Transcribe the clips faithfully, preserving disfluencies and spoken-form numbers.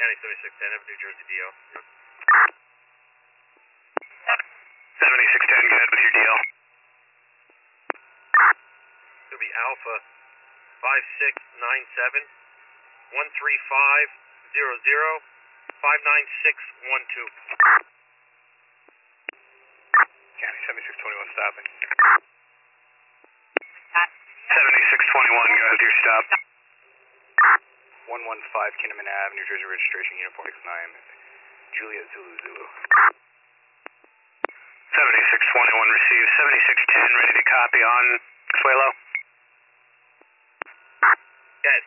County seventy-six ten, New Jersey D L. seventy-six ten, go ahead with your D L. It'll be Alpha five six nine seven one three five zero zero five nine six one two. County seventy-six twenty-one stopping. seventy-six twenty-one, go ahead with your stop. one one five Kinnaman Avenue, New Jersey registration, Uniform six nine, Juliet Zulu Zulu. seventy-six twenty-one received, seventy-six ten ready to copy on Consuelo. Yes.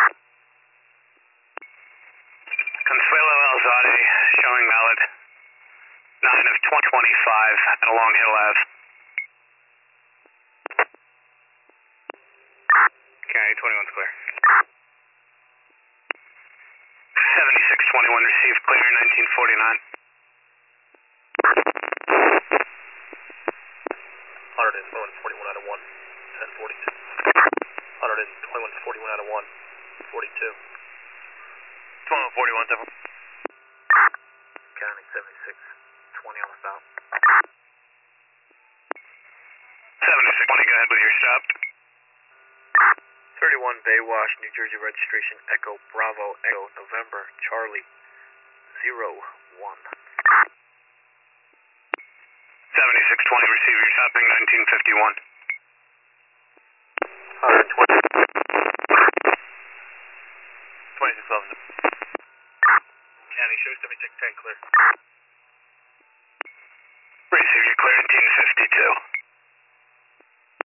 Consuelo Alzade showing valid. nine of twenty twenty-five at Long Hill Ave. County twenty-one's clear. seventy-six twenty-one received, clear, nineteen forty-nine. one twenty-one forty-one out of one, ten forty-two. one twenty-one forty-one out of one, forty-two. twenty-one forty-one, seven. County seventy-six twenty on the south. seventy-six twenty, go ahead with your stop. thirty-one Baywash, New Jersey registration, Echo Bravo Echo November Charlie zero one. seventy-six twenty, receive your stopping, nineteen fifty-one. one twenty. twenty-six eleven. County show seventy-six ten clear. Receive your clear, nineteen fifty-two.